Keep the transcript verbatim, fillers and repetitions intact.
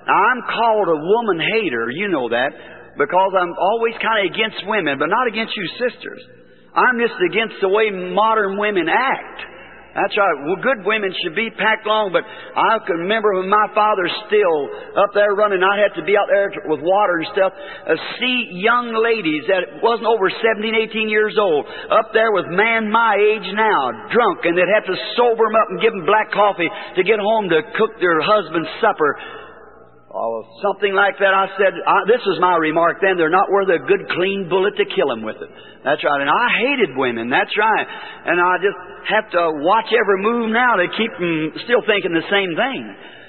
Now, I'm called a woman hater, you know that, because I'm always kind of against women, but not against you sisters. I'm just against the way modern women act. That's right. Well, good women should be packed along, but I can remember when my father's still up there running, I had to be out there with water and stuff, uh, see young ladies that wasn't over seventeen, eighteen years old, up there with man my age now, drunk, and they'd have to sober them up and give them black coffee to get home to cook their husband's supper. Oh, something like that. I said, I, this was my remark then, they're not worth a good clean bullet to kill them with it. That's right. And I hated women. That's right. And I just have to watch every move now to keep them still thinking the same thing.